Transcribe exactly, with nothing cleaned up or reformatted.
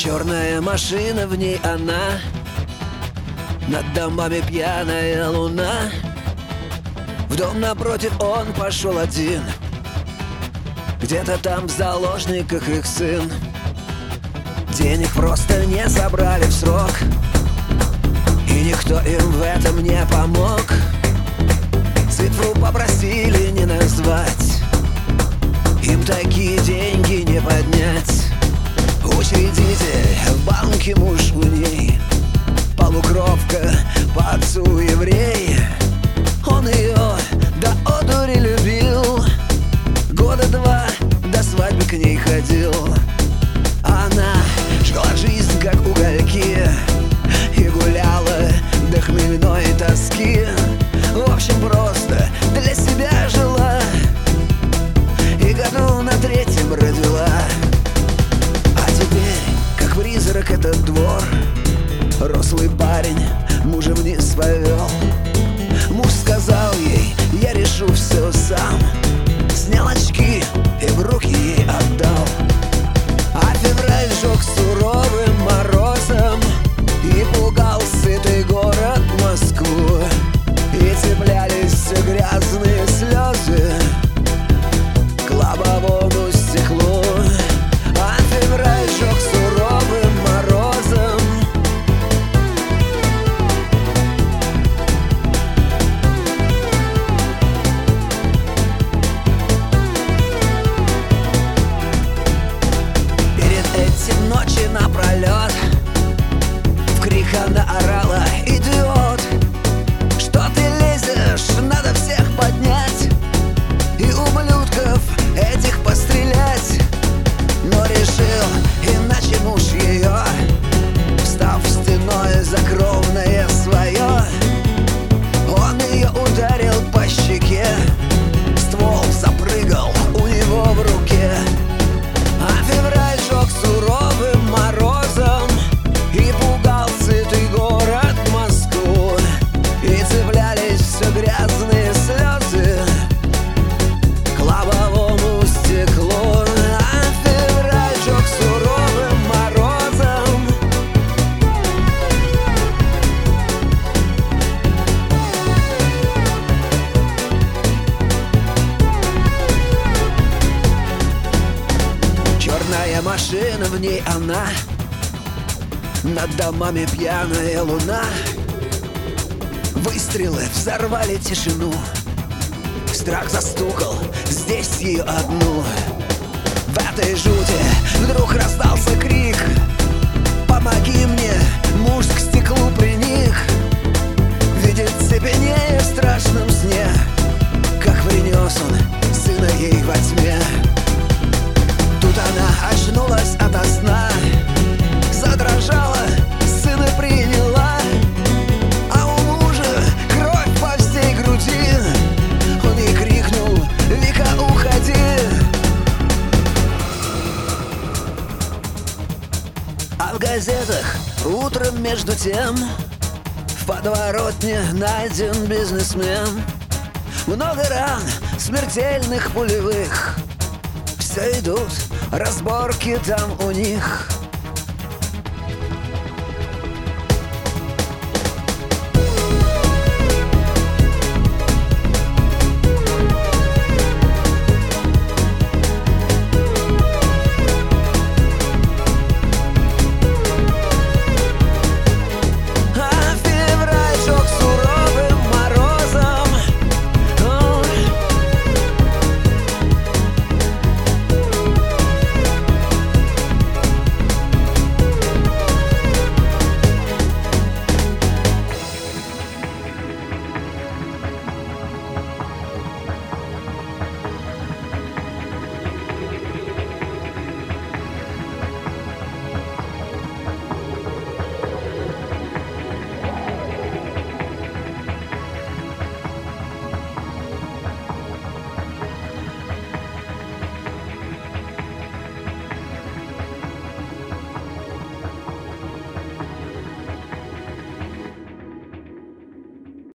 Черная машина, в ней она, над домами пьяная луна. В дом напротив он пошел один, где-то там в заложниках их сын. Денег просто не забрали в срок, и никто им в этом не помог. Цифру попросили не назвать, им такие деньги не поднять. Учредитель в банке муж у ней, полукровка, по отцу еврей. Он ее до одури любил, года два до свадьбы к ней ходил. Она жгла жизнь как угольки и гуляла до хмельной тоски. В общем, просто для себя жила и году на третьем родила. А теперь, как призрак, этот двор, рослый парень мужа вниз повел. Муж сказал ей: я решу все сам. Снял очки и в руки ей отдал. А февраль жег суровым морозом и пугал сытый город Москву. И цеплялись все грязные слезы к лобовому стеклу. А февраль жег суровым морозом. Перед этим ночи напролет в крик она орала: идиот, что ты лезешь, надо всех поднять и ублюдков этих пострелять. Но решил иначе муж ее, встав стеной за кровное свое. Он ее ударил по щеке, ствол запрыгал у него в руке. А февраль жег суровым морозом и пугал сытый город Москву. И цеплялись все грязные слезы к лобовому стеклу. А февраль жег суровым морозом. Черная машина, в ней она, над домами пьяная луна. Выстрелы взорвали тишину, страх застукал здесь ее одну. В этой жути вдруг раздался крик: помоги мне, муж к стеклу приник. Видит цепенея в страшном сне, как принес он сына ей во тьме. Тут она очнулась ото сна, задрожала, сына приняла. А у мужа кровь по всей груди, он ей крикнул: Вика, уходи. А в газетах утром между тем в подворотне найден бизнесмен. Много ран, смертельных, пулевых. Все идут разборки там у них.